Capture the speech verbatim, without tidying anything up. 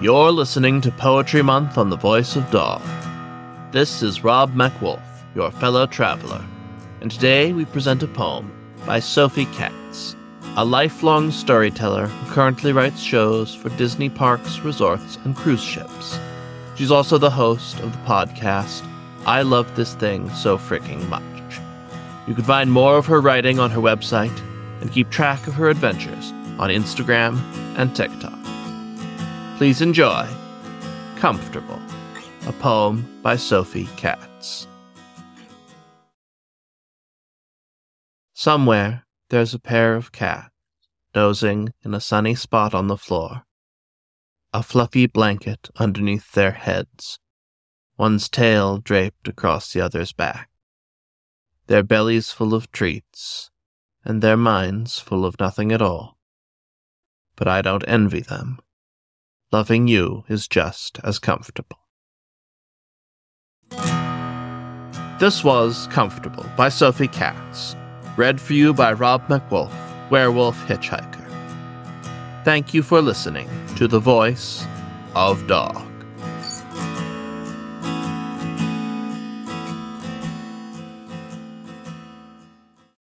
You're listening to Poetry Month on the Voice of Daw. This is Rob MacWolf, your fellow traveler, and today we present a poem by Sophie Katz, a lifelong storyteller who currently writes shows for Disney parks, resorts, and cruise ships. She's also the host of the podcast, I Love This Thing So Fricking Much. You can find more of her writing on her website and keep track of her adventures on Instagram and TikTok. Please enjoy Comfortable, a poem by Sophie Katz. Somewhere there's a pair of cats dozing in a sunny spot on the floor, a fluffy blanket underneath their heads, one's tail draped across the other's back, their bellies full of treats, and their minds full of nothing at all. But I don't envy them. Loving you is just as comfortable. This was Comfortable by Sophie Katz, read for you by Rob MacWolf, Werewolf Hitchhiker. Thank you for listening to The Voice of Daw.